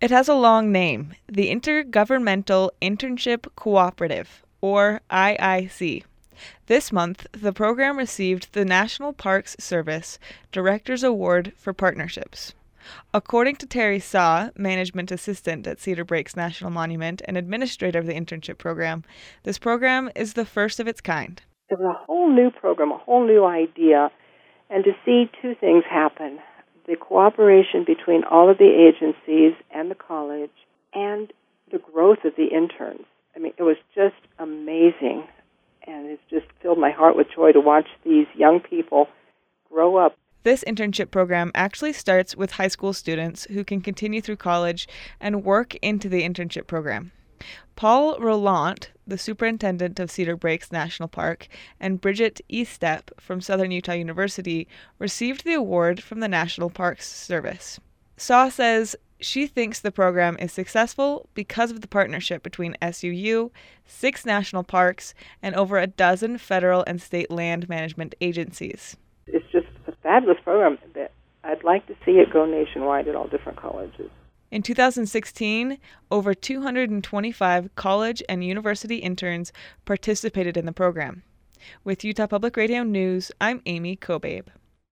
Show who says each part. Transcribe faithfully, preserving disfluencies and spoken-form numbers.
Speaker 1: It has a long name, the Intergovernmental Internship Cooperative, or I I C. This month, the program received the National Parks Service Director's Award for Partnerships. According to Terry Saw, Management Assistant at Cedar Breaks National Monument and Administrator of the Internship Program, this program is the first of its kind.
Speaker 2: It was a whole new program, a whole new idea, and to see two things happen. The cooperation between all of the agencies and the college and the growth of the interns. I mean, it was just amazing, and it's just filled my heart with joy to watch these young people grow up.
Speaker 1: This internship program actually starts with high school students who can continue through college and work into the internship program. Paul Rollant, the superintendent of Cedar Breaks National Park, and Bridget Estep from Southern Utah University received the award from the National Parks Service. Saw says she thinks the program is successful because of the partnership between S U U, six national parks, and over a dozen federal and state land management agencies.
Speaker 2: It's just a fabulous program that I'd like to see it go nationwide at all different colleges.
Speaker 1: In two thousand sixteen, over two hundred twenty-five college and university interns participated in the program. With Utah Public Radio News, I'm Amy Kobabe.